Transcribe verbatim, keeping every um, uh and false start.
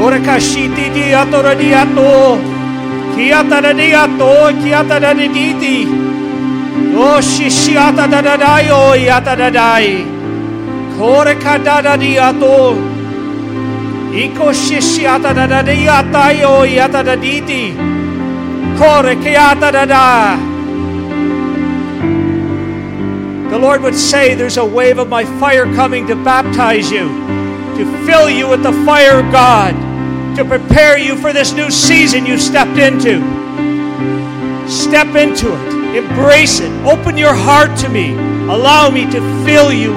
Orakashiti diato diato. Kiata diato, kiata diti. O shishiata dadadayo, yata dadai. Korekada diato. Iko shishiata dadadiata yo, yata daditi. Korekiata dada. The Lord would say, there's a wave of my fire coming to baptize you, to fill you with the fire of God, to prepare you for this new season you stepped into. Step into it. Embrace it. Open your heart to me. Allow me to fill you